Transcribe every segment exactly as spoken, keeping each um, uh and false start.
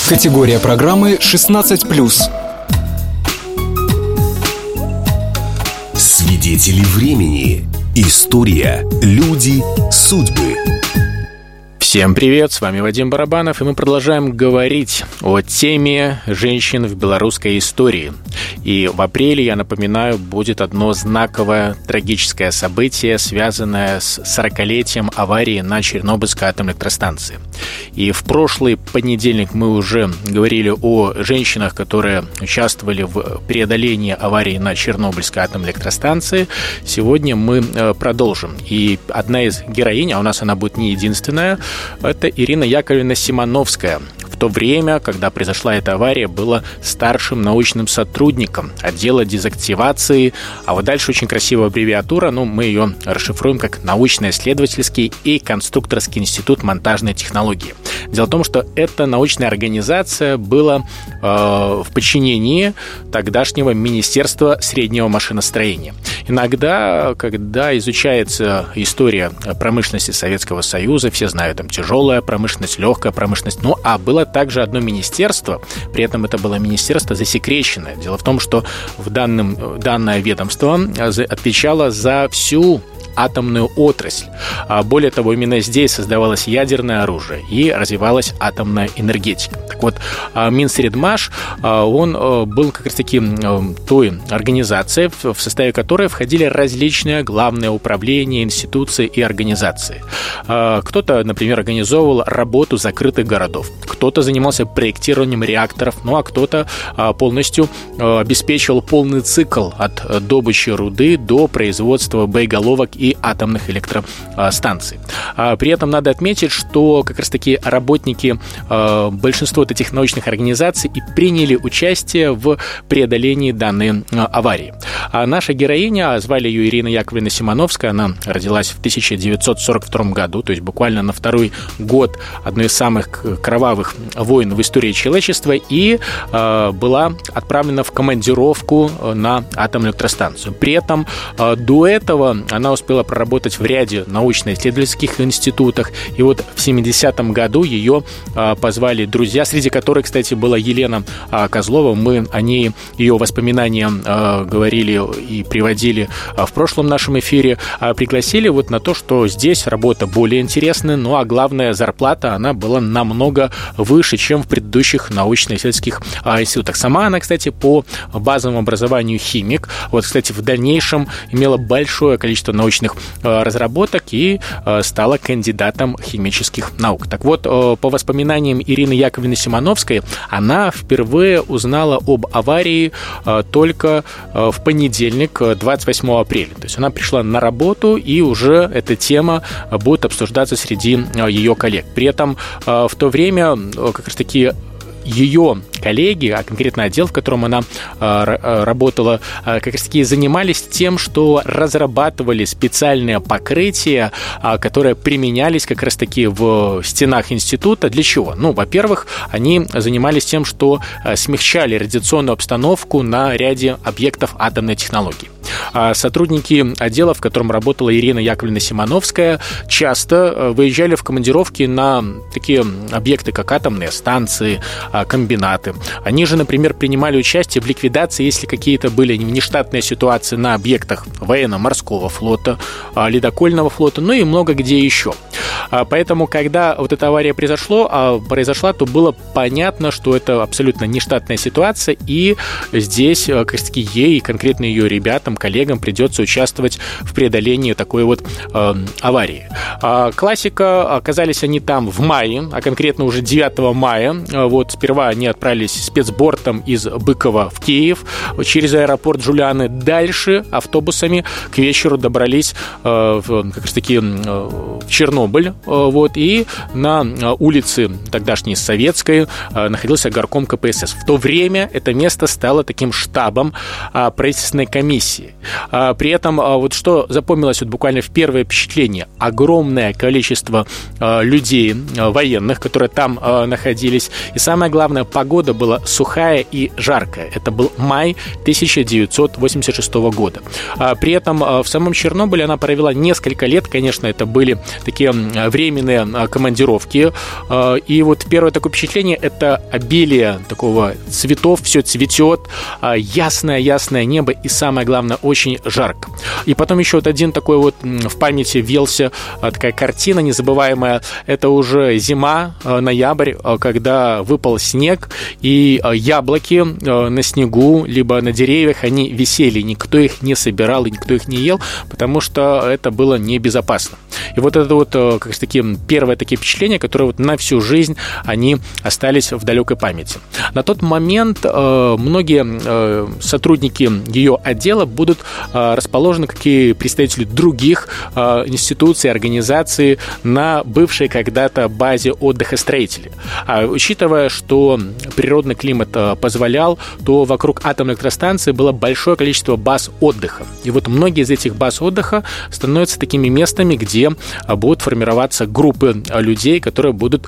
Категория программы шестнадцать плюс. Свидетели времени. История, люди, судьбы. Всем привет, с вами Вадим Барабанов, и мы продолжаем говорить о теме женщин в белорусской истории. И в апреле, я напоминаю, будет одно знаковое трагическое событие, связанное с сорокалетием аварии на Чернобыльской атомной электростанции. И в прошлый понедельник мы уже говорили о женщинах, которые участвовали в преодолении аварии на Чернобыльской атомной электростанции. Сегодня мы продолжим. И одна из героинь, а у нас она будет не единственная, это Ирина Яковлевна Симоновская. В то время, когда произошла эта авария, была старшим научным сотрудником отдела дезактивации, а вот дальше очень красивая аббревиатура, но мы ее расшифруем как научно-исследовательский и конструкторский институт монтажной технологии. Дело в том, что эта научная организация была э, в подчинении тогдашнего Министерства среднего машиностроения. Иногда, когда изучается история промышленности Советского Союза, все знают, там тяжелая промышленность, легкая промышленность, ну а было также одно министерство, при этом это было министерство засекреченное. Дело в том, что в данном, данное ведомство отвечало за всю атомную отрасль. Более того, именно здесь создавалось ядерное оружие и развивалась атомная энергетика. Так вот, Минсредмаш, он был как раз-таки той организацией, в составе которой входили различные главные управления, институции и организации. Кто-то, например, организовывал работу закрытых городов, кто-то занимался проектированием реакторов, ну а кто-то полностью обеспечивал полный цикл от добычи руды до производства боеголовок и атомных электростанций. При этом надо отметить, что как раз-таки работники большинства этих научных организаций и приняли участие в преодолении данной аварии. А наша героиня, звали ее Ирина Яковлевна Симоновская, она родилась в тысяча девятьсот сорок втором году, то есть буквально на второй год одной из самых кровавых войн в истории человечества, и была отправлена в командировку на атомную электростанцию. При этом до этого она успела проработать в ряде научно-исследовательских институтах, и вот в семидесятом году ее позвали друзья, среди которых, кстати, была Елена Козлова. Мы о ней, ее воспоминания говорили и приводили в прошлом нашем эфире. Пригласили вот на то, что здесь работа более интересная, ну а главная зарплата, она была намного выше, чем в предыдущих научно-исследовательских институтах. Сама она, кстати, по базовому образованию химик. Вот, кстати, в дальнейшем имела большое количество научных разработок и стала кандидатом химических наук. Так вот, по воспоминаниям Ирины Яковлевны Симоновской, она впервые узнала об аварии только в понедельник, двадцать восьмого апреля. То есть она пришла на работу, и уже эта тема будет обсуждаться среди ее коллег. При этом в то время как раз таки ее коллеги, а конкретно отдел, в котором она э, работала, э, как раз таки занимались тем, что разрабатывали специальные покрытия, э, которые применялись как раз таки в стенах института. Для чего? Ну, во-первых, они занимались тем, что э, смягчали радиационную обстановку на ряде объектов атомной технологии. А сотрудники отдела, в котором работала Ирина Яковлевна Симоновская, часто выезжали в командировки на такие объекты, как атомные станции, комбинаты. Они же, например, принимали участие в ликвидации, если какие-то были нештатные ситуации на объектах военно-морского флота, ледокольного флота, ну и много где еще. Поэтому, когда вот эта авария произошла, произошла, то было понятно, что это абсолютно нештатная ситуация, и здесь, как раз таки, ей, конкретно ее ребятам, коллегам придется участвовать в преодолении такой вот э, аварии. А классика, оказались они там в мае, а конкретно уже девятого мая. Вот сперва они отправились спецбортом из Быкова в Киев через аэропорт Джулианы. Дальше автобусами к вечеру добрались э, в, как раз таки э, в Чернобыль. Э, вот, и на улице тогдашней Советской э, находился горком ка пэ эс эс. В то время это место стало таким штабом э, правительственной комиссии. радиации. При этом, вот что запомнилось вот буквально в первое впечатление, огромное количество людей, военных, которые там находились, и самое главное, погода была сухая и жаркая. Это был май тысяча девятьсот восемьдесят шестого года. При этом в самом Чернобыле она провела несколько лет, конечно, это были такие временные командировки, и вот первое такое впечатление – это обилие такого цветов, все цветет, ясное-ясное небо и, самое главное, очень жарко. И потом еще вот один такой вот в памяти вился такая картина незабываемая, это уже зима, ноябрь, когда выпал снег, и яблоки на снегу, либо на деревьях, они висели, никто их не собирал и никто их не ел, потому что это было небезопасно. И вот это вот как раз таки первые такие впечатления, которые вот на всю жизнь они остались в далекой памяти. На тот момент э, многие э, сотрудники ее отдела будут э, расположены, как и представители других э, институций, организаций на бывшей когда-то базе отдыха строителей. А учитывая, что природный климат э, позволял, то вокруг атомной электростанции было большое количество баз отдыха. И вот многие из этих баз отдыха становятся такими местами, где будут формироваться группы людей, которые будут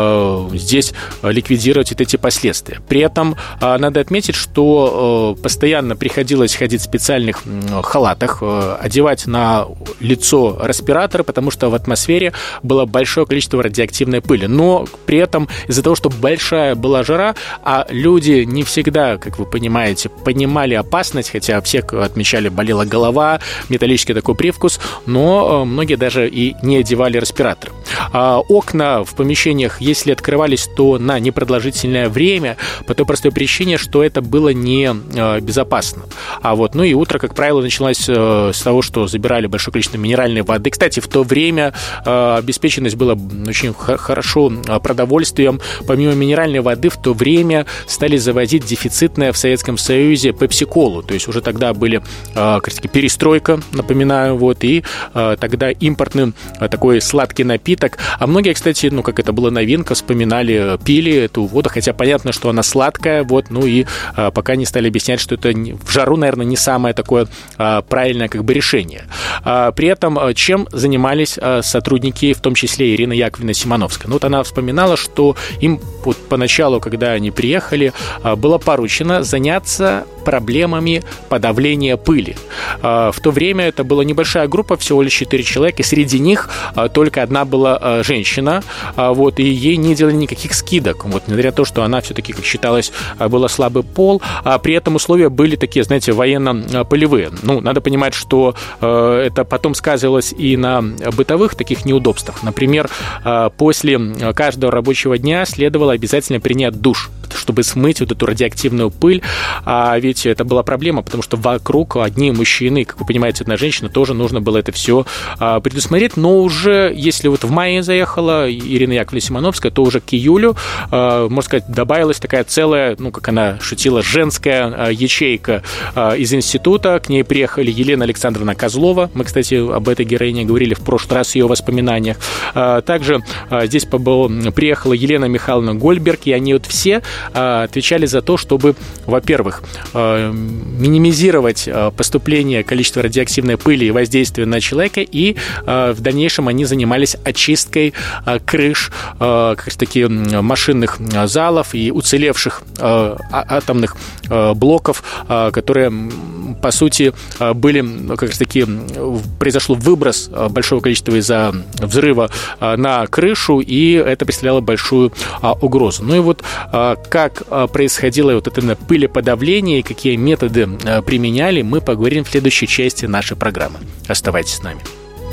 э, здесь ликвидировать вот эти последствия. При этом э, надо отметить, что э, постоянно приходилось ходить в специальных э, халатах, э, одевать на лицо респираторы, потому что в атмосфере было большое количество радиоактивной пыли. Но при этом из-за того, что большая была жара, а люди не всегда, как вы понимаете, понимали опасность, хотя все отмечали, болела голова, металлический такой привкус, но э, многие даже и не одевали респираторы. А окна в помещениях, если открывались, то на непродолжительное время, по той простой причине, что это было не безопасно. А вот, ну и утро, как правило, началось с того, что забирали большое количество минеральной воды. Кстати, в то время обеспеченность была очень хорошо продовольствием. Помимо минеральной воды, в то время стали завозить дефицитное в Советском Союзе пепси-колу. То есть уже тогда были, как раз перестройка, напоминаю, вот, и тогда импортный такой сладкий напиток. А многие, кстати, ну, как это была новинка, вспоминали, пили эту воду, хотя понятно, что она сладкая, вот, ну и а, пока не стали объяснять, что это в жару, наверное, не самое такое а, правильное как бы решение. А, при этом чем занимались а, сотрудники, в том числе Ирина Яковлевна Симоновская? Ну, вот она вспоминала, что им вот поначалу, когда они приехали, а, было поручено заняться проблемами подавления пыли. А, в то время это была небольшая группа, всего лишь четыре человека, и среди них а, только одна была а, женщина, а, вот, и ей не делали никаких скидок, вот, несмотря на то, что она все-таки, как считалось, была слабый пол, а при этом условия были такие, знаете, военно-полевые. Ну, надо понимать, что а, это потом сказывалось и на бытовых таких неудобствах. Например, а, после каждого рабочего дня следовало обязательно принять душ, чтобы смыть вот эту радиоактивную пыль, а ведь это была проблема, потому что вокруг одни мужчины, как вы понимаете, одна женщина, тоже нужно было это все а, предусмотреть, но уже, если вот в мае заехала Ирина Яковлевна Симоновская, то уже к июлю, а, можно сказать, добавилась такая целая, ну, как она шутила, женская а, ячейка а, из института, к ней приехали Елена Александровна Козлова, мы, кстати, об этой героине говорили в прошлый раз в ее воспоминаниях, а, также а, здесь побыл, приехала Елена Михайловна Гольберг, и они вот все а, отвечали за то, чтобы, во-первых, а, минимизировать а, поступление количества радиоактивной пыли и воздействия на человека, и а, в дальнейшем они занимались очисткой а, крыш, а, как раз таки машинных залов и уцелевших а, атомных а, блоков, а, которые, по сути, были, как раз таки, произошло выброс большого количества из-за взрыва на крышу, и это представляло большую а, угрозу. Ну и вот а, как а, происходило вот это пылеподавление и какие методы а, применяли, мы поговорим в следующей части нашей программы. Оставайтесь с нами.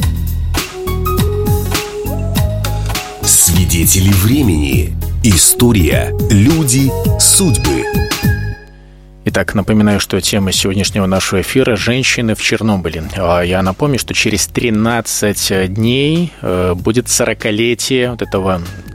Свидетели времени. История, люди, судьбы. Итак, напоминаю, что тема сегодняшнего нашего эфира – женщины в Чернобыле. Я напомню, что через тринадцать дней будет сорокалетие вот этого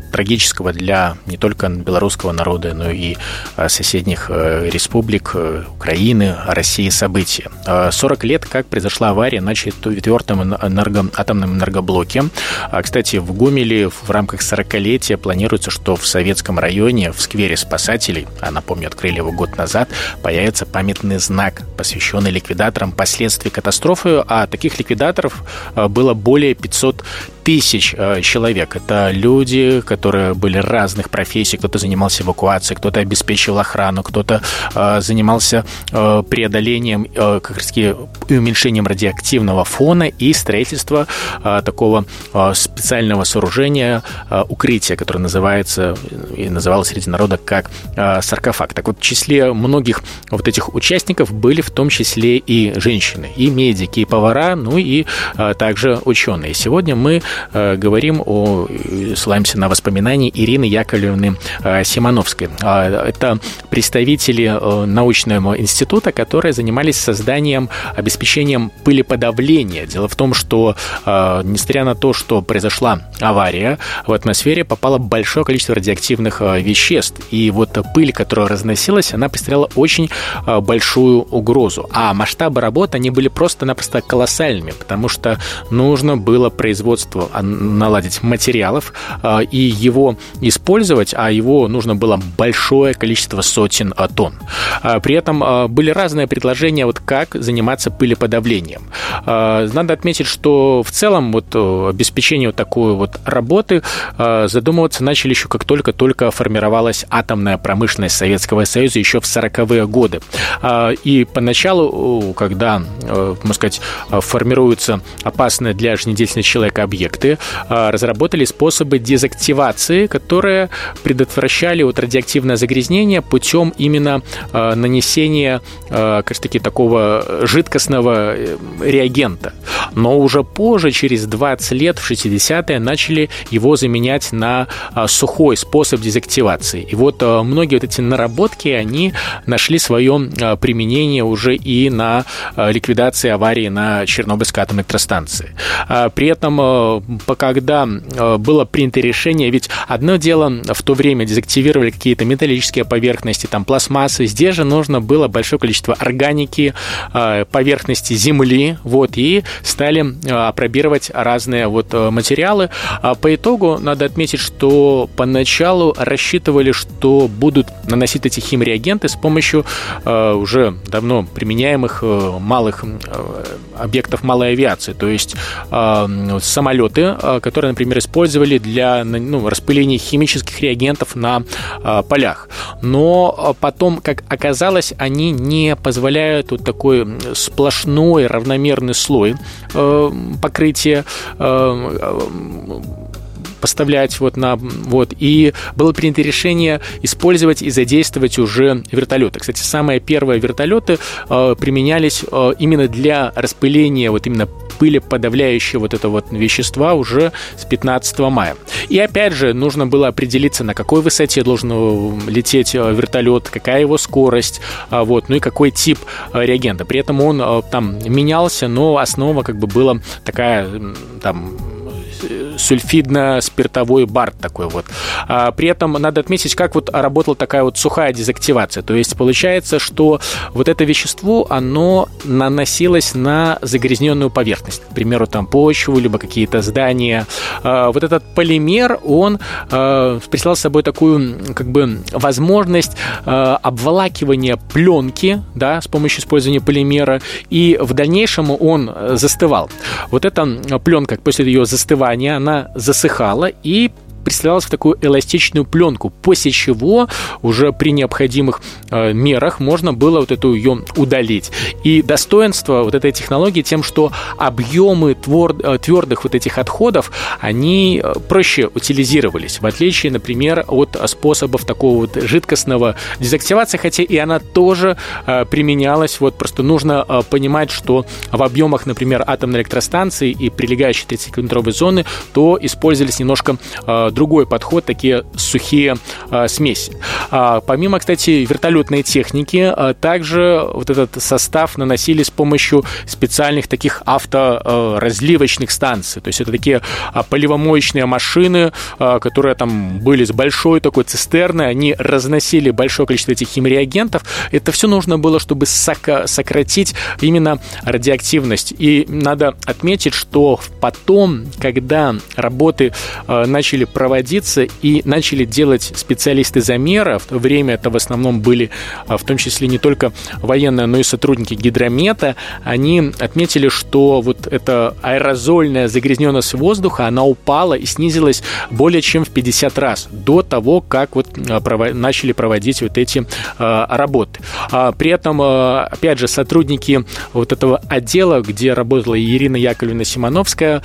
трагического для не только белорусского народа, но и соседних республик Украины, России события. сорок лет, как произошла авария на четвертом энерго... атомном энергоблоке. Кстати, в Гомеле в рамках сорокалетия планируется, что в Советском районе, в сквере спасателей, а напомню, открыли его год назад, появится памятный знак, посвященный ликвидаторам последствий катастрофы, а таких ликвидаторов было более пятьсот тысяч человек. Это люди, которые были разных профессий. Кто-то занимался эвакуацией, кто-то обеспечивал охрану, кто-то э, занимался э, преодолением, э, как раз таки, уменьшением радиоактивного фона и строительство э, такого э, специального сооружения, э, укрытия, которое называется и называлось среди народа как э, саркофаг. Так вот, в числе многих вот этих участников были в том числе и женщины, и медики, и повара, ну и э, также ученые. Сегодня мы говорим о, ссылаемся на воспоминания Ирины Яковлевны Симоновской. Это представители научного института, которые занимались созданием, обеспечением пылеподавления. Дело в том, что, несмотря на то, что произошла авария, в атмосфере попало большое количество радиоактивных веществ. И вот пыль, которая разносилась, она представляла очень большую угрозу. А масштабы работ, они были просто-напросто колоссальными, потому что нужно было производство наладить материалов и его использовать, а его нужно было большое количество сотен тонн. При этом были разные предложения, вот как заниматься пылеподавлением. Надо отметить, что в целом вот обеспечение вот такой вот работы задумываться начали еще как только-только формировалась атомная промышленность Советского Союза еще в сороковые годы. И поначалу, когда, можно сказать, формируются опасные для жизнедеятельности человека объекты, разработали способы дезактивации, которые предотвращали вот радиоактивное загрязнение путем именно нанесения, как таки, такого жидкостного реагента. Но уже позже, через двадцать лет, в шестидесятые, начали его заменять на сухой способ дезактивации. И вот многие вот эти наработки, они нашли свое применение уже и на ликвидации аварии на Чернобыльской атомной электростанции. При этом, когда было принято решение, ведь одно дело в то время дезактивировали какие-то металлические поверхности, там пластмассы, здесь же нужно было большое количество органики, поверхности земли, вот, и стали апробировать разные вот материалы. По итогу надо отметить, что поначалу рассчитывали, что будут наносить эти химреагенты с помощью уже давно применяемых малых объектов малой авиации, то есть самолеты, которые, например, использовали для, ну, распыления химических реагентов на а, полях. Но потом, как оказалось, они не позволяют вот такой сплошной равномерный слой э, покрытия э, поставлять вот на вот, и было принято решение использовать и задействовать уже вертолеты. Кстати, самые первые вертолеты э, применялись э, именно для распыления вот именно пылеподавляющего вот этого вот вещества уже с пятнадцатого мая. И опять же, нужно было определиться, на какой высоте должен лететь вертолет, какая его скорость, вот, ну и какой тип реагента. При этом он там менялся, но основа как бы была такая, там, сульфидно-спиртовой бард такой вот. А, при этом надо отметить, как вот работала такая вот сухая дезактивация. То есть получается, что вот это вещество, оно наносилось на загрязненную поверхность. К примеру, там почву, либо какие-то здания. А, вот этот полимер, он а, представлял собой такую как бы возможность а, обволакивания пленки, да, с помощью использования полимера, и в дальнейшем он застывал. Вот эта пленка, после ее застывания, она засыхала и представлялась в такую эластичную пленку, после чего уже при необходимых э, мерах можно было вот эту ее удалить. И достоинство вот этой технологии тем, что объемы твор, твердых вот этих отходов, они проще утилизировались, в отличие, например, от способов такого вот жидкостного дезактивации, хотя и она тоже э, применялась. Вот просто нужно э, понимать, что в объемах, например, атомной электростанции и прилегающей тридцатикилометровой зоны, то использовались немножко э, другой подход, такие сухие смеси. Помимо, кстати, вертолетной техники, также вот этот состав наносили с помощью специальных таких авторазливочных станций. То есть это такие поливомоечные машины, которые там были с большой такой цистерной, они разносили большое количество этих химреагентов. Это все нужно было, чтобы сократить именно радиоактивность. И надо отметить, что потом, когда работы начали проводиться и начали делать специалисты замера, в то время это в основном были в том числе не только военные, но и сотрудники гидромета, они отметили, что вот эта аэрозольная загрязненность воздуха, она упала и снизилась более чем в пятьдесят раз до того, как вот начали проводить вот эти работы. При этом, опять же, сотрудники вот этого отдела, где работала Ирина Яковлевна Симоновская,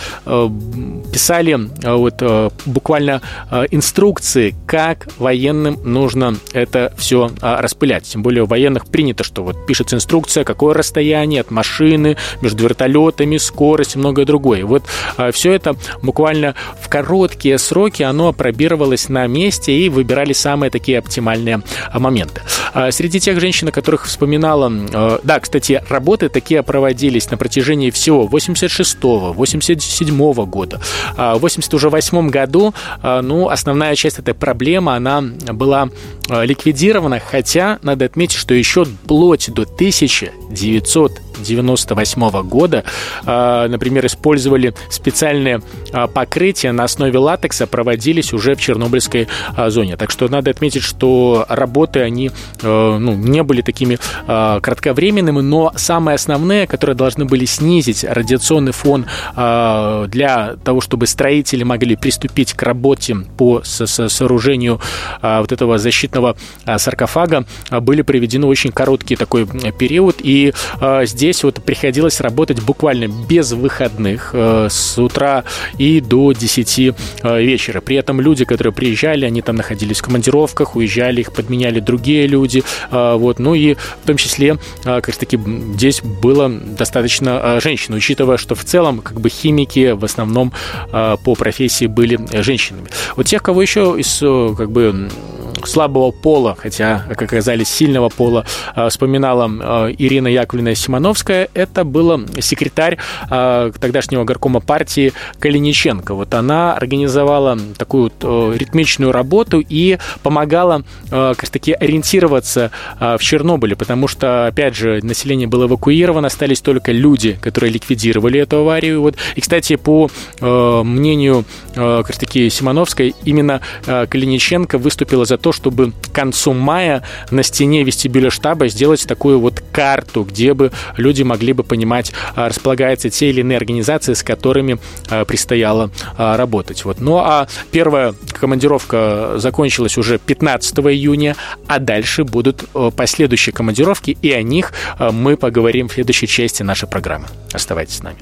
писали вот буквально инструкции, как военным нужно это все распылять. Тем более у военных принято, что вот пишется инструкция, какое расстояние от машины, между вертолетами, скорость и многое другое. Вот все это буквально в короткие сроки оно опробировалось на месте и выбирали самые такие оптимальные моменты. Среди тех женщин, о которых вспоминала, да, кстати, работы такие проводились на протяжении всего восемьдесят шестого, восемьдесят седьмого года. В восемьдесят восьмом году, ну, основная часть этой проблемы, она была ликвидирована, хотя надо отметить, что еще вплоть до тысяча девятьсот девяносто восьмого года, например, использовали специальные покрытия на основе латекса, проводились уже в Чернобыльской зоне. Так что надо отметить, что работы, они ну, не были такими кратковременными, но самые основные, которые должны были снизить радиационный фон для того, чтобы строители могли приступить к работе по сооружению вот этого защитного саркофага, были проведены очень короткий такой период, и здесь Здесь вот приходилось работать буквально без выходных с утра и до десяти вечера. При этом люди, которые приезжали, они там находились в командировках, уезжали, их подменяли другие люди. Вот. Ну и в том числе, как раз таки, здесь было достаточно женщин, учитывая, что в целом как бы химики в основном по профессии были женщинами. Вот тех, кого еще из как бы слабого пола, хотя, как оказались, сильного пола, вспоминала Ирина Яковлевна Симоновская, это был секретарь тогдашнего горкома партии Калиниченко. Вот она организовала такую вот ритмичную работу и помогала как раз таки ориентироваться в Чернобыле, потому что, опять же, население было эвакуировано, остались только люди, которые ликвидировали эту аварию. Вот. И, кстати, по мнению как раз таки Симоновской, именно Калиниченко выступила за то, чтобы к концу мая на стене вестибюля штаба сделать такую вот карту, где бы люди могли бы понимать, располагаются те или иные организации, с которыми предстояло работать. Вот. Ну а первая командировка закончилась уже пятнадцатого июня, а дальше будут последующие командировки, и о них мы поговорим в следующей части нашей программы. Оставайтесь с нами.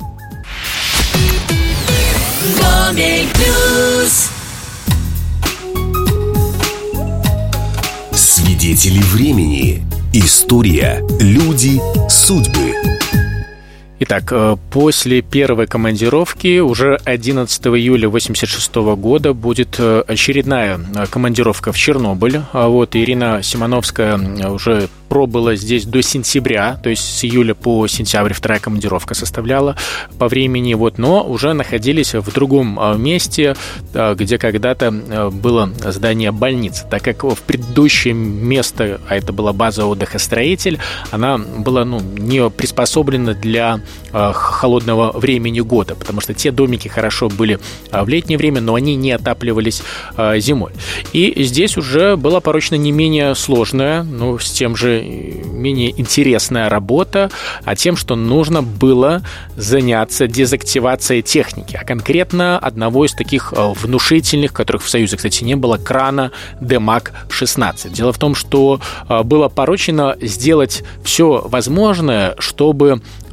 Свидетели времени. История, люди, судьбы. Итак, после первой командировки уже одиннадцатого июля восемьдесят шестого года будет очередная командировка в Чернобыль. Вот Ирина Симоновская уже пробыла здесь до сентября, то есть с июля по сентябрь вторая командировка составляла по времени, вот, но уже находились в другом месте, где когда-то было здание больницы, так как в предыдущее место, а это была база отдыха «Строитель», она была ну, не приспособлена для холодного времени года, потому что те домики хорошо были в летнее время, но они не отапливались зимой. И здесь уже была порочно не менее сложная, но с тем же менее интересная работа, а тем, что нужно было заняться дезактивацией техники, а конкретно одного из таких внушительных, которых в Союзе, кстати, не было, крана Демак шестнадцать. Дело в том, что было поручено сделать все возможное, чтобы с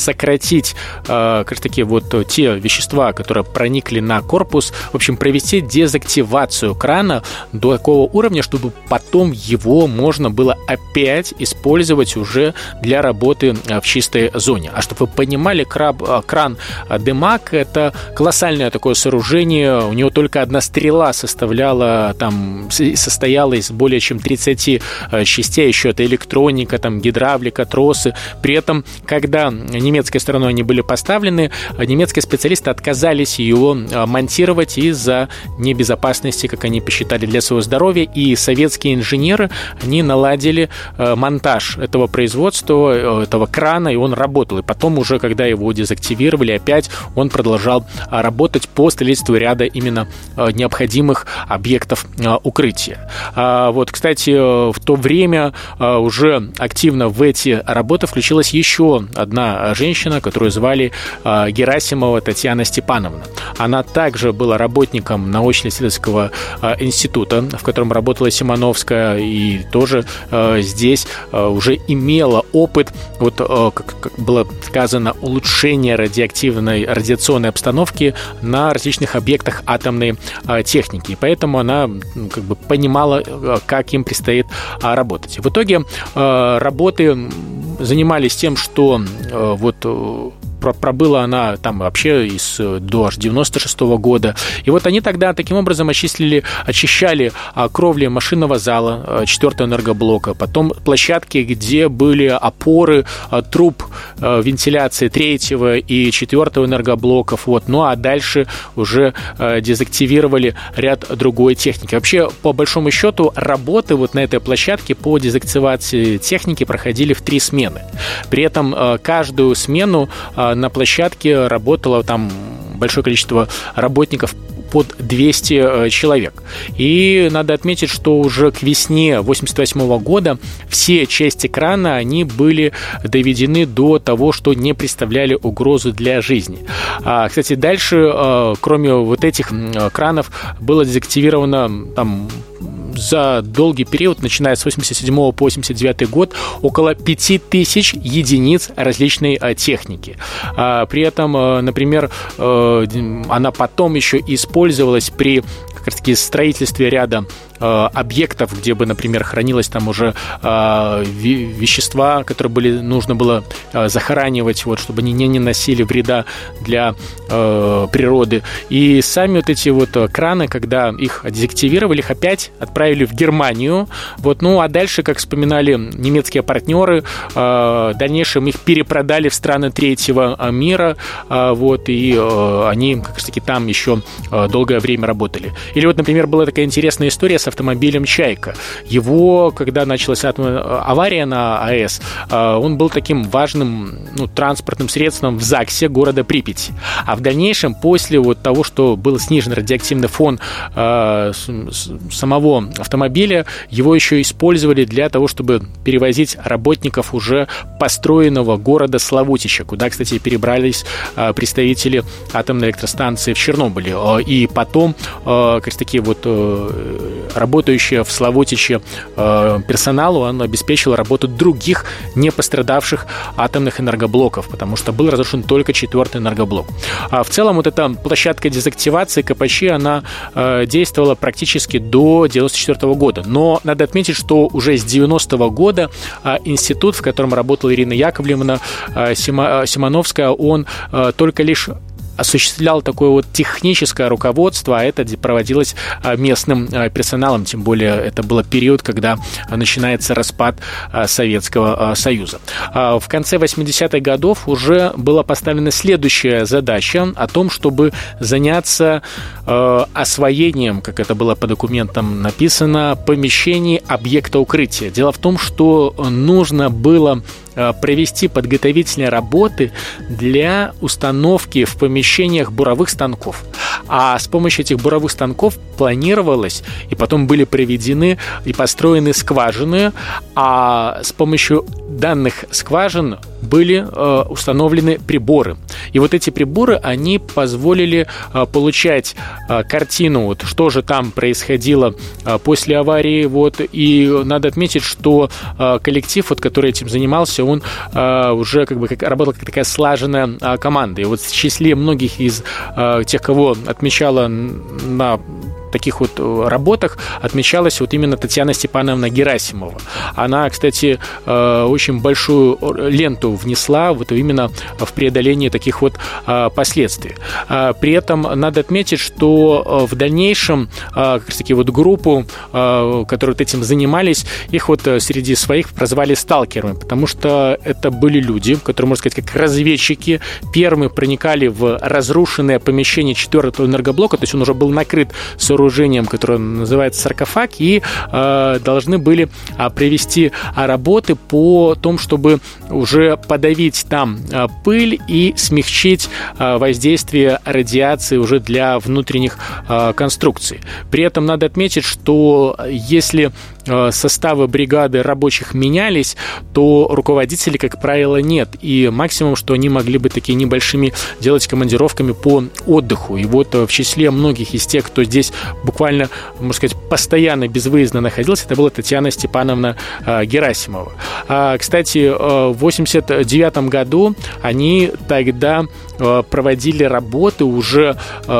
сократить как раз таки вот те вещества, которые проникли на корпус, в общем, провести дезактивацию крана до такого уровня, чтобы потом его можно было опять использовать уже для работы в чистой зоне. А чтобы вы понимали, краб, кран Демаг — это колоссальное такое сооружение, у него только одна стрела составляла, там, состояла из более чем тридцати частей, еще это электроника, там, гидравлика, тросы. При этом, когда немецкой стороной они были поставлены, немецкие специалисты отказались его монтировать из-за небезопасности, как они посчитали, для своего здоровья, и советские инженеры, они наладили монтаж этого производства, этого крана, и он работал. И потом уже, когда его дезактивировали, опять он продолжал работать по строительству ряда именно необходимых объектов укрытия. Вот, кстати, в то время уже активно в эти работы включилась еще одна женщина, которую звали Герасимова Татьяна Степановна. Она также была работником научно-исследовательского института, в котором работала Симоновская, и тоже здесь уже имела опыт, вот, как было сказано, улучшения радиоактивной радиационной обстановки на различных объектах атомной техники. И поэтому она, как бы, понимала, как им предстоит работать. В итоге работы занимались тем, что вот пробыла она там вообще из, до аж девяносто шестого года. И вот они тогда таким образом очистили, очищали кровли машинного зала четвертого энергоблока, потом площадки, где были опоры труб вентиляции третьего и четвертого энергоблоков. Вот. Ну а дальше уже дезактивировали ряд другой техники. Вообще, по большому счету, работы вот на этой площадке по дезактивации техники проходили в три смены. При этом каждую смену на площадке работало там большое количество работников, под двести человек. И надо отметить, что уже к весне восемьдесят восьмого года все части крана, они были доведены до того, что не представляли угрозу для жизни. А, кстати, дальше, кроме вот этих кранов, было дезактивировано там за долгий период, начиная с восемьдесят седьмого по восемьдесят девятый год, около пяти тысяч единиц различной техники. При этом, например, она потом еще использовалась при как раз-таки строительстве ряда объектов, где бы, например, хранилось там уже э, вещества, которые были, нужно было э, захоранивать, вот, чтобы они не наносили вреда для э, природы. И сами вот эти вот краны, когда их дезактивировали, их опять отправили в Германию. Вот, ну, а дальше, как вспоминали немецкие партнеры, э, в дальнейшем их перепродали в страны третьего мира, э, вот, и э, они как раз-таки там еще э, долгое время работали. Или вот, например, была такая интересная история с автомобилем «Чайка». Его, когда началась авария на АЭС, он был таким важным, ну, транспортным средством в ЗАГСе города Припяти. А в дальнейшем, после вот того, что был снижен радиоактивный фон э, самого автомобиля, его еще использовали для того, чтобы перевозить работников уже построенного города Славутича, куда, кстати, перебрались э, представители атомной электростанции в Чернобыле. И потом, э, как таки вот э, работающий в Славутиче э, персоналу, он обеспечил работу других не пострадавших атомных энергоблоков, потому что был разрушен только четвертый энергоблок. А в целом вот эта площадка дезактивации КПЧ, она э, действовала практически до девяносто четвёртого года. Но надо отметить, что уже с девяностого года э, институт, в котором работала Ирина Яковлевна э, Сима, Симоновская, он э, только лишь осуществлял такое вот техническое руководство, а это проводилось местным персоналом, тем более это был период, когда начинается распад Советского Союза. В конце восьмидесятых годов уже была поставлена следующая задача о том, чтобы заняться освоением, как это было по документам написано, помещений объекта укрытия. Дело в том, что нужно было провести подготовительные работы для установки в помещениях буровых станков. А с помощью этих буровых станков планировалось, и потом были проведены и построены скважины, а с помощью данных скважин были установлены приборы. И вот эти приборы, они позволили получать картину, вот, что же там происходило после аварии. Вот, и надо отметить, что коллектив, вот, который этим занимался, он уже как бы как, работал как такая слаженная команда. И вот в числе многих из тех, кого отмечала на таких вот работах, отмечалась вот именно Татьяна Степановна Герасимова. Она, кстати, очень большую ленту внесла вот именно в преодоление таких вот последствий. При этом надо отметить, что в дальнейшем как раз таки вот группу, которые вот этим занимались, их вот среди своих прозвали сталкерами, потому что это были люди, которые, можно сказать, как разведчики, первыми проникали в разрушенное помещение четвертого энергоблока, то есть он уже был накрыт сооружением, которое называется саркофаг, и э, должны были э, провести э, работы по тому, чтобы уже подавить там э, пыль и смягчить э, воздействие радиации уже для внутренних э, конструкций. При этом надо отметить, что если составы бригады рабочих менялись, то руководителей, как правило, нет. И максимум, что они могли бы такие небольшими делать командировками по отдыху. И вот в числе многих из тех, кто здесь буквально, можно сказать, постоянно безвыездно находился, это была Татьяна Степановна Герасимова. Кстати, в восемьдесят девятом году они тогда проводили работы уже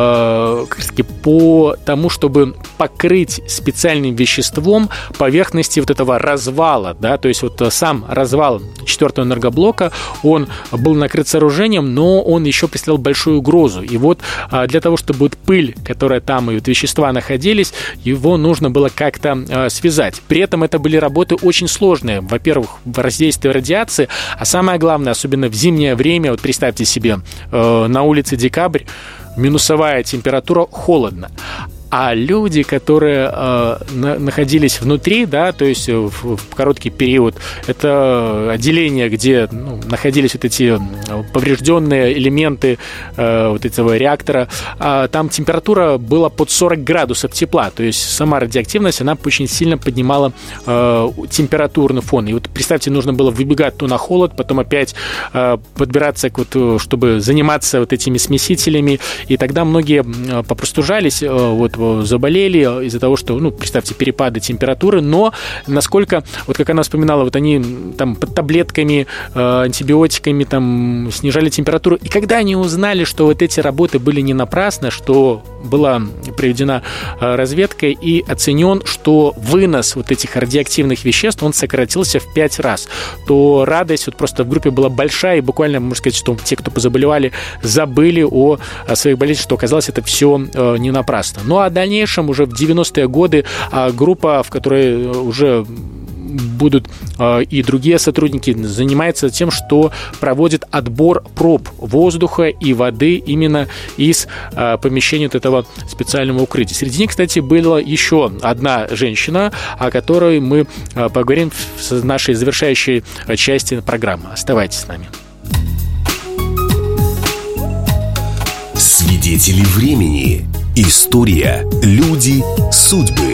по тому, чтобы покрыть специальным веществом поверхности вот этого развала, да, то есть вот сам развал четвертого энергоблока, он был накрыт сооружением, но он еще представлял большую угрозу. И вот для того, чтобы вот пыль, которая там и вот вещества находились, его нужно было как-то связать. При этом это были работы очень сложные. Во-первых, воздействие радиации, а самое главное, особенно в зимнее время, вот представьте себе, на улице декабрь, минусовая температура, холодно. А люди, которые э, на, находились внутри, да, то есть в, в короткий период, это отделение, где ну, находились вот эти поврежденные элементы э, вот этого реактора, а там температура была под сорок градусов тепла, то есть сама радиоактивность, она очень сильно поднимала э, температурный фон. И вот представьте, нужно было выбегать то на холод, потом опять э, подбираться, вот, чтобы заниматься вот этими смесителями, и тогда многие попростужались, э, вот, заболели из-за того, что, ну, представьте, перепады температуры, но насколько, вот как она вспоминала, вот они там под таблетками, э, антибиотиками там снижали температуру, и когда они узнали, что вот эти работы были не напрасны, что была проведена э, разведка и оценен, что вынос вот этих радиоактивных веществ, он сократился в пять раз, то радость вот просто в группе была большая, и буквально, можно сказать, что те, кто позаболевали, забыли о, о своих болезнях, что оказалось это все э, не напрасно. Ну, а в дальнейшем, уже в девяностые годы, группа, в которой уже будут и другие сотрудники, занимается тем, что проводит отбор проб воздуха и воды именно из помещения вот этого специального укрытия. Среди них, кстати, была еще одна женщина, о которой мы поговорим в нашей завершающей части программы. Оставайтесь с нами. Свидетели времени. История, люди, судьбы.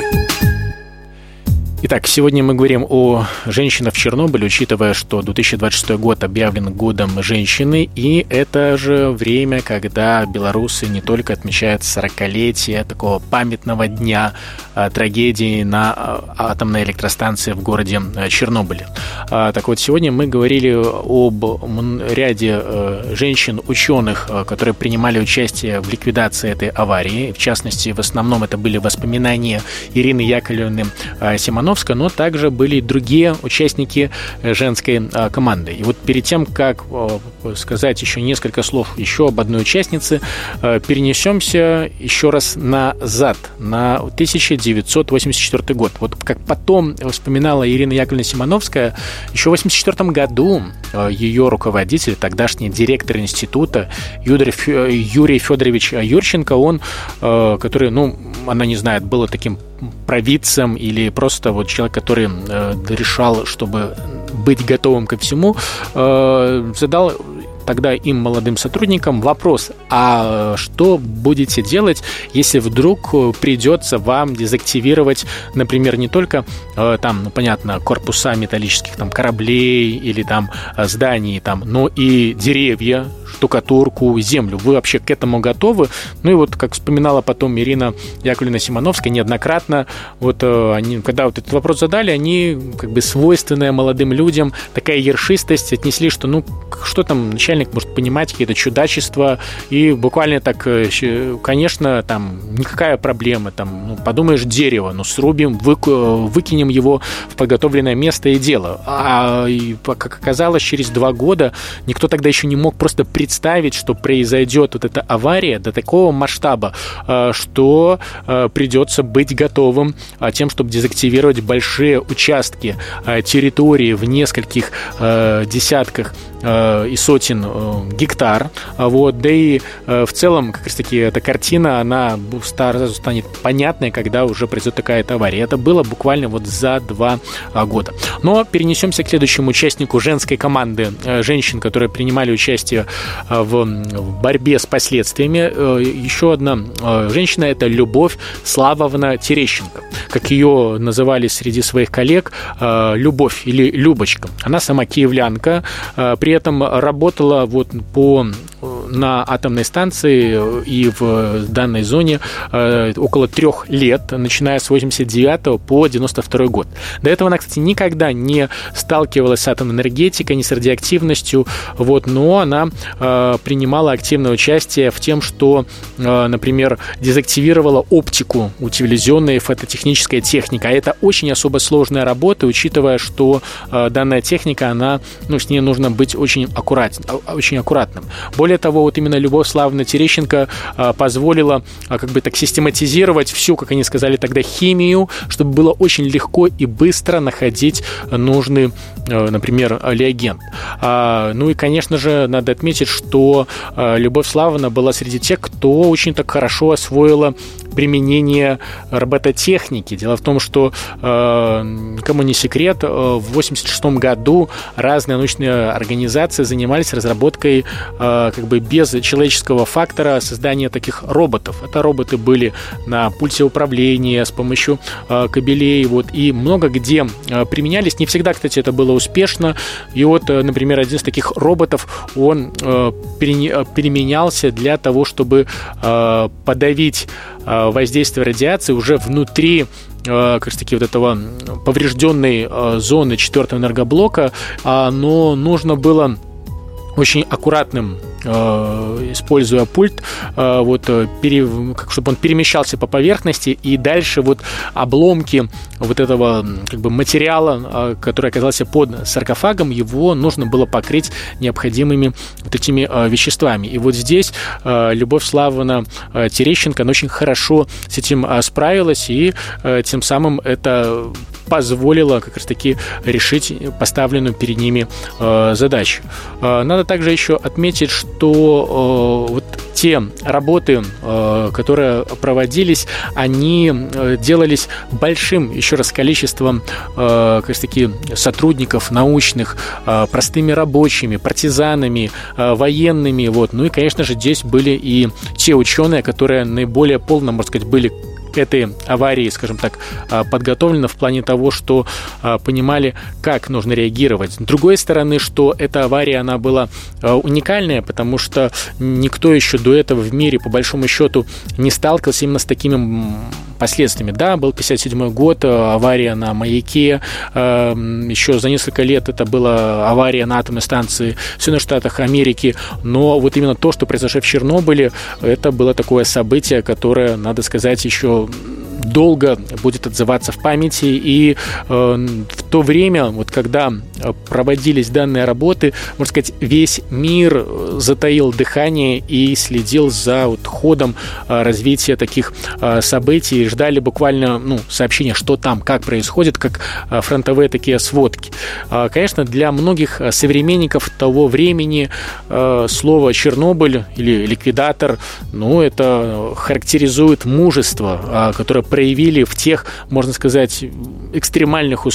Итак, сегодня мы говорим о женщинах в Чернобыле, учитывая, что две тысячи двадцать шестой год объявлен годом женщины, и это же время, когда белорусы не только отмечают сорокалетие такого памятного дня трагедии на атомной электростанции в городе Чернобыле. Так вот, сегодня мы говорили об ряде женщин-ученых, которые принимали участие в ликвидации этой аварии. В частности, в основном это были воспоминания Ирины Яковлевны Симоновской, но также были и другие участники женской команды. И вот перед тем, как сказать еще несколько слов еще об одной участнице, перенесемся еще раз назад, на тысяча девятьсот восемьдесят четвёртый год. Вот как потом вспоминала Ирина Яковлевна Симоновская, еще в восемьдесят четвёртом году ее руководитель, тогдашний директор института Юрий Федорович Юрченко, он, который, ну, она не знает, был таким провидцем или просто вот человек, который э, решал, чтобы быть готовым ко всему, э, задал тогда им, молодым сотрудникам, вопрос: а что будете делать, если вдруг придется вам дезактивировать, например, не только там, ну, понятно, корпуса металлических там кораблей или там зданий, там, но и деревья, штукатурку, землю. Вы вообще к этому готовы? Ну и вот, как вспоминала потом Ирина Яковлевна Симоновская неоднократно, вот они, когда вот этот вопрос задали, они, как бы свойственная молодым людям такая ершистость, отнесли, что ну что там начальник может понимать, какие-то чудачества, и буквально так, конечно, там никакая проблема, там, ну, подумаешь, дерево, ну срубим, вы, выкинем его в подготовленное место и дело. А и, как оказалось, через два года никто тогда еще не мог просто представить, что произойдет вот эта авария до такого масштаба, что придется быть готовым тем, чтобы дезактивировать большие участки территории в нескольких десятках и сотен гектар. Вот. Да и в целом, как раз таки, эта картина, она сразу станет понятной, когда уже произойдет такая-то авария. Это было буквально вот за два года. Но перенесемся к следующему участнику женской команды женщин, которые принимали участие в борьбе с последствиями. Еще одна женщина – это Любовь Славовна Терещенко. Как ее называли среди своих коллег, Любовь или Любочка. Она сама киевлянка, при этом работала вот по, на атомной станции и в данной зоне около трех лет, начиная с восемьдесят девятого по девяносто второй год. До этого она, кстати, никогда не сталкивалась с атомной энергетикой, ни с радиоактивностью, вот, но она э, принимала активное участие в тем, что, э, например, дезактивировала оптику у телевизионной фототехнической техники. А это очень особо сложная работа, учитывая, что э, данная техника, она, ну, с ней нужно быть очень, аккурат, очень аккуратным. Более того, вот именно Любовь Славовна Терещенко э, позволила э, как бы так систематизировать всю, как они сказали тогда, химию, чтобы было очень легко и быстро находить нужный, э, например, реагент. А, ну и, конечно же, надо отметить, что э, Любовь Славовна была среди тех, кто очень так хорошо освоила применение робототехники. Дело в том, что э, никому не секрет, э, в восемьдесят шестом году разные научные организации занимались разработкой э, как бы без человеческого фактора создания таких роботов. Это роботы были на пульте управления с помощью э, кабелей, вот, и много где э, применялись. Не всегда, кстати, это было успешно. И вот, э, например, один из таких роботов, он э, пере, переменялся для того, чтобы э, подавить воздействие радиации уже внутри как раз таки вот этого поврежденной зоны четвертого энергоблока, но нужно было очень аккуратным, используя пульт, вот, пере, как, чтобы он перемещался по поверхности, и дальше вот обломки вот этого как бы материала, который оказался под саркофагом, его нужно было покрыть необходимыми вот этими веществами. И вот здесь Любовь Славовна Терещенко, она очень хорошо с этим справилась, и тем самым это позволило как раз-таки решить поставленную перед ними задачу. Надо также еще отметить, что вот те работы, которые проводились, они делались большим, еще раз, количеством как раз-таки сотрудников научных, простыми рабочими, партизанами, военными. Вот. Ну и, конечно же, здесь были и те ученые, которые наиболее полно, можно сказать, были к этой аварии, скажем так, подготовлены в плане того, что понимали, как нужно реагировать. С другой стороны, что эта авария, она была уникальная, потому что никто еще до этого в мире, по большому счету, не сталкивался именно с такими последствиями. Да, был пятьдесят седьмой год, авария на маяке, еще за несколько лет это была авария на атомной станции в Соединенных Штатах Америки, но вот именно то, что произошло в Чернобыле, это было такое событие, которое, надо сказать, еще долго будет отзываться в памяти, и э, в то время, вот когда проводились данные работы, можно сказать, весь мир затаил дыхание и следил за вот ходом э, развития таких э, событий, ждали буквально, ну, сообщения, что там, как происходит, как э, фронтовые такие сводки. Э, конечно, для многих современников того времени э, слово «Чернобыль» или «ликвидатор», ну, это характеризует мужество, э, которое проявили в тех, можно сказать, экстремальных условиях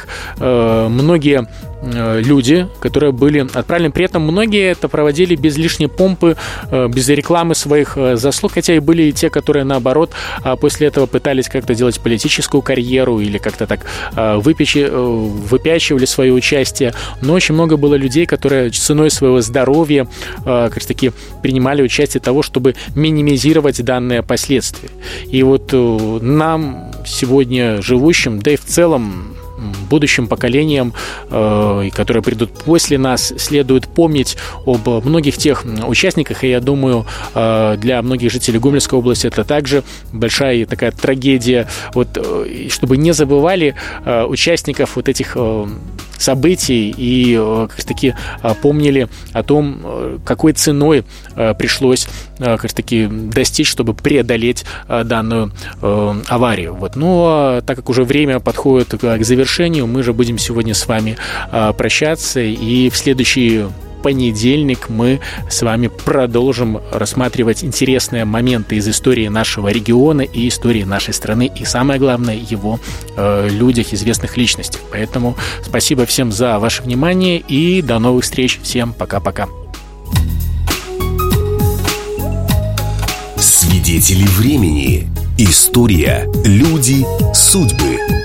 э, многие люди, которые были отправлены. При этом многие это проводили без лишней помпы, без рекламы своих заслуг, хотя и были и те, которые, наоборот, после этого пытались как-то делать политическую карьеру или как-то так выпячи, выпячивали свое участие. Но очень много было людей, которые ценой своего здоровья как раз таки принимали участие того, чтобы минимизировать данные последствия. И вот нам, сегодня живущим, да и в целом будущим поколениям, э, которые придут после нас, следует помнить об многих тех участниках. И я думаю, э, для многих жителей Гомельской области это также большая такая трагедия. Вот, э, чтобы не забывали э, участников вот этих э, событий и э, как таки э, помнили о том, э, какой ценой э, пришлось э, как таки достичь, чтобы преодолеть э, данную э, аварию. Вот. Но так как уже время подходит к завершению, мы же будем сегодня с вами э, прощаться, и в следующий понедельник мы с вами продолжим рассматривать интересные моменты из истории нашего региона и истории нашей страны, и самое главное, его э, людях, известных личностях. Поэтому спасибо всем за ваше внимание и до новых встреч. Всем пока-пока. Свидетели времени. История, люди, судьбы.